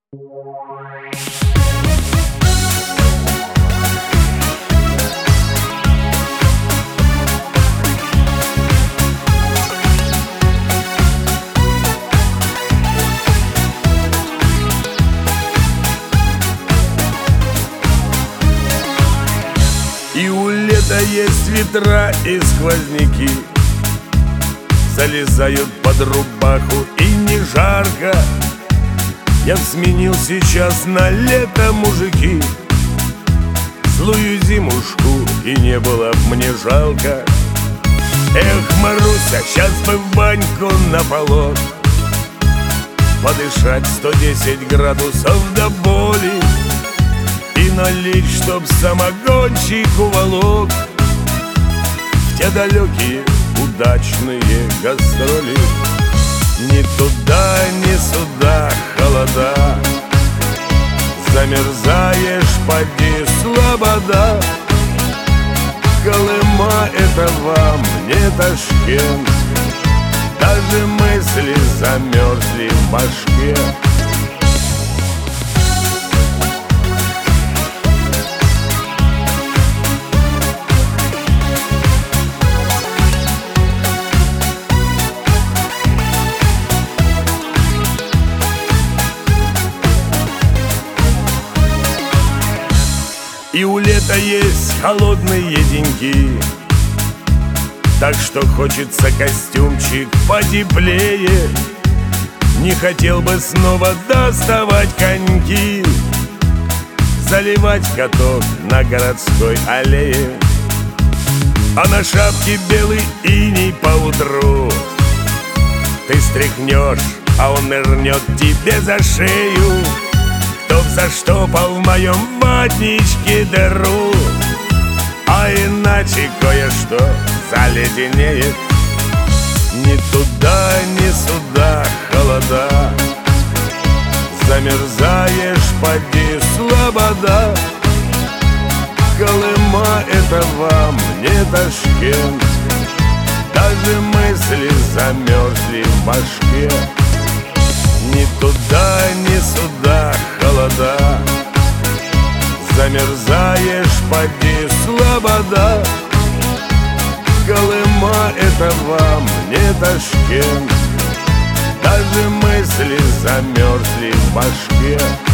И у лета есть ветра и сквозняки, залезают под рубаху и не жарко. Я сменил сейчас на лето, мужики, злую зимушку, и не было б мне жалко. Эх, Маруся, сейчас бы в баньку на полот, подышать 110 градусов до боли и налить, чтоб самогончик уволок в те далекие удачные гастроли. Ни туда, ни сюда холода, замерзаешь, поди, слобода. Колыма — это вам не Ташкент, даже мысли замерзли в башке. И у лета есть холодные деньки, так что хочется костюмчик потеплее. Не хотел бы снова доставать коньки, заливать каток на городской аллее. А на шапке белый иней поутру ты стряхнешь, а он нырнет тебе за шею. Кто заштопал в моем ватничке дыру, а иначе кое-что заледенеет. Ни туда, ни сюда холода, замерзаешь, поди, слобода. Колыма — это вам не Ташкент, даже мысли замерзли в башке. Ни туда, ни сюда холода, замерзаешь, поди, слобода. Колыма — это вам не Ташкент, даже мысли замерзли в башке.